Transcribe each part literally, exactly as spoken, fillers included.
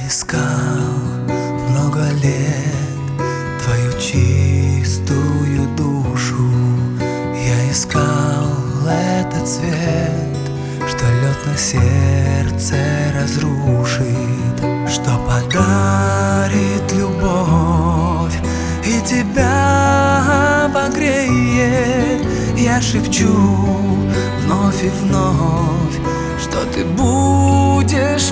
искал много лет твою чистую душу. Я искал этот цвет, что лед на сердце разрушит, что подарит любовь и тебя погреет. Я шепчу вновь и вновь, что ты будешь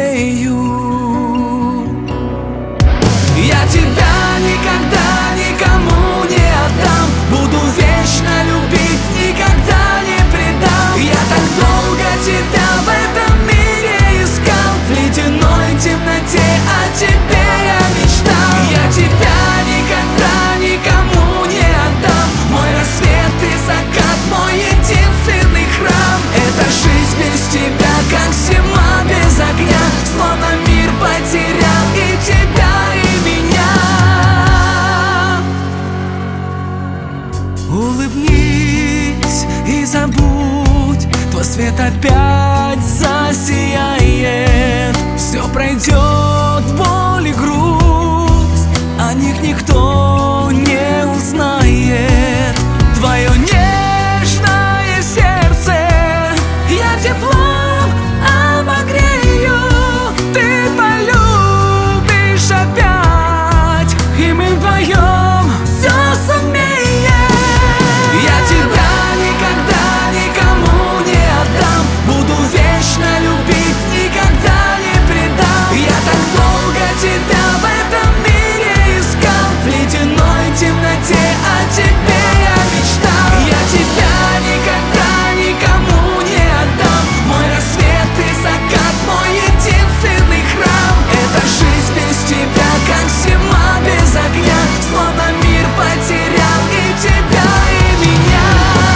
моею. Я тебя никогда никому не отдам, буду вечно любить, никогда не предам. Я так долго тебя в этом мире искал, в ледяной темноте о тебе я мечтал. Я тебя никогда никому не отдам, мой рассвет и закат, мой единственный храм. Эта жизнь без тебя, как зима без огня, словно мир потерял и тебя, и меня. Улыбнись и забудь, твой свет опять засияет. Все пройдет, боль и грусть, о них никто не узнает. Твое нежное сердце я теплом обогрею, ты полюбишь опять, и мы вдвоем все сумеем. Я тебя никогда никому не отдам, буду вечно любить, никогда не предам. Я так долго тебя в этом мире искал, в ледяной темноте о тебе я мечтал. Я тебя никогда никому не отдам, мой рассвет и закат, мой единственный храм. Эта жизнь без тебя, как зима без огня, словно мир потерял и тебя, и меня.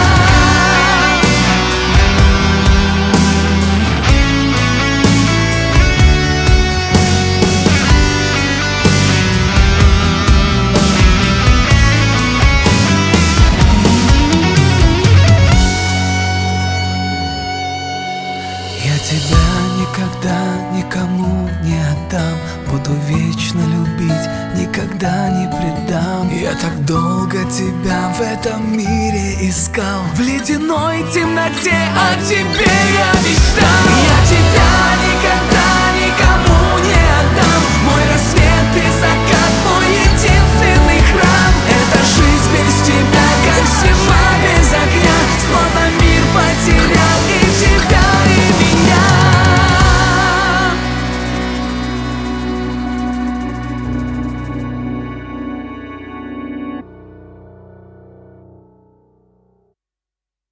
Я тебя никогда никому не отдам, буду вечно любить, никогда не предам. Я так долго тебя в этом мире искал, в ледяной темноте о тебе я мечтал.